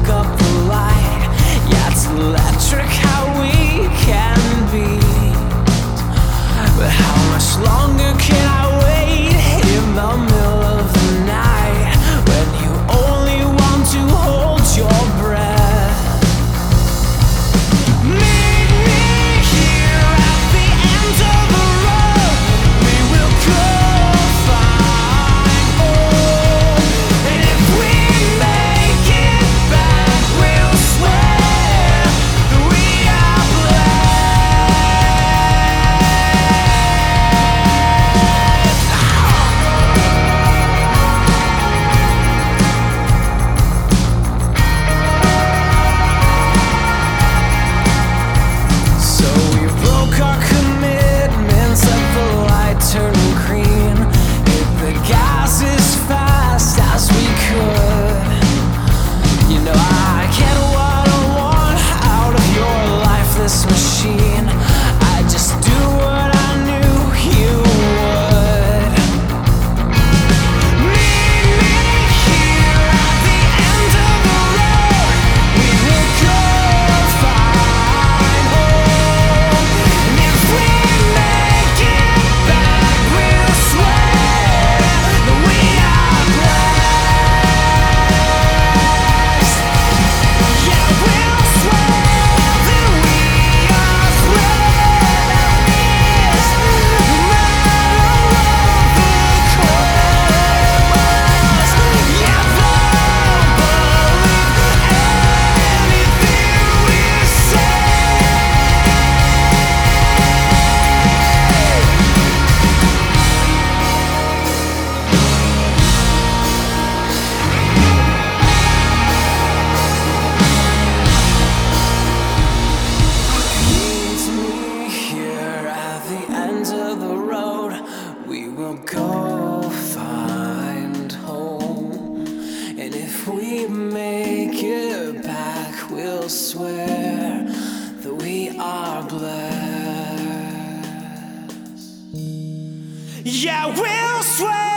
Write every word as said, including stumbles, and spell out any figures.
broke up the light. Yeah, it's electric how we can be. But how much longer can I wait in the middle of the night when you only want to hold your breath? Meet me here at the end of the road. We will go find home, and if we make it back, we'll swear that we are So we broke our commitments, let the light turn green, hit the gas as fast as we could. You know I get what I want out of your lifeless machine. I just do what I knew you would. Meet me here at the end of the road. We will go find home, and if we make it back, we'll swear that we are blessed. Yeah, we'll swear that we are blessed. No matter what the cost. Yeah, they'll believe anything we say. Meet me here at the end of the road. We will go find home, and if we make it back, we'll swear that we are blessed. Yeah, we'll swear.